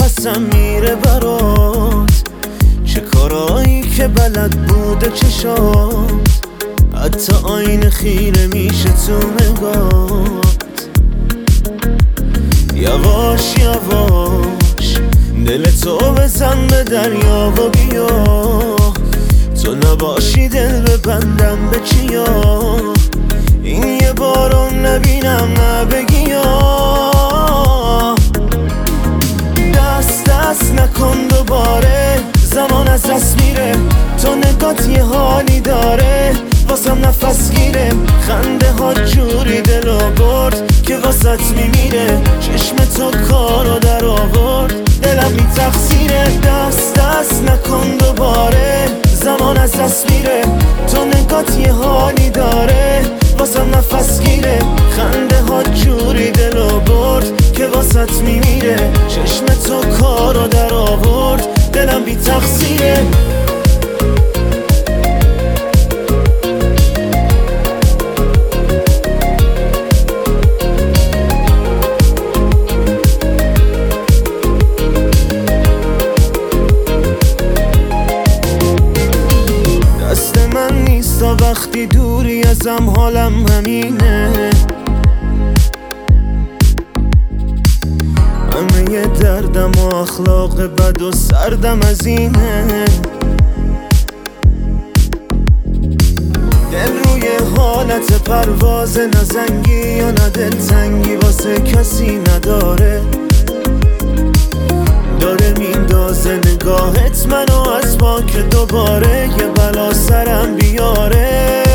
نفسم میره برات، چه کارایی که بلد بوده چشات، حتی آینه خیره میشه تو نگات. یواش یواش دل تو بزن به دریا و بیا، تو نباشی دل ببندم به چیا، این یه بارو نبینم نبگیا. دست نکن دوباره، زمان از دست میره، تو نگات یه حالی داره، واسم نفس گیره، خنده ها جوری دلو برد که واسط میمیره، چشم تو کارو در آورد، دلم بی تقصیره. دست نکن دوباره، زمان از دست میره، تو نگات یه حالی داره، واسم نفس گیره، خنده ها جوری دلو برد که واسط میمیره، چشم تو کارو در آورد، دلم بی تقصیره. وقتی دوری ازم حالم همینه، همه دردم و اخلاق بد و سردم از اینه، دل روی حالت پرواز، نزنگی یا نه دلتنگی واسه کسی نداره، داره میندازه نگاهت منو از پا که دوباره یه بلا سرم بیاره.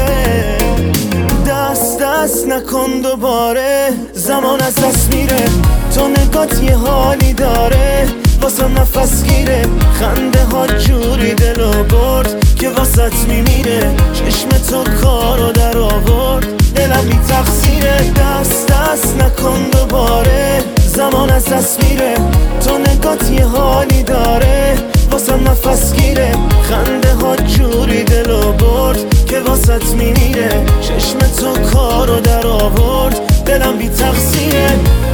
دست نکن دوباره، زمان از دست میره، تو نگات یه حالی داره، واسم نفس گیره، خنده ها جوری دلو برد که واسط میمیره، چشم تو کارو در آورد، دلم بی تقصیره. دست نکن دوباره، زمان از دست میره، تو نگات یه حالی داره، واسم نفس گیره، خنده ها جوری دلو برد که واسط میمیره، چشم تو کارو در آورد، دلم بی تقصیره.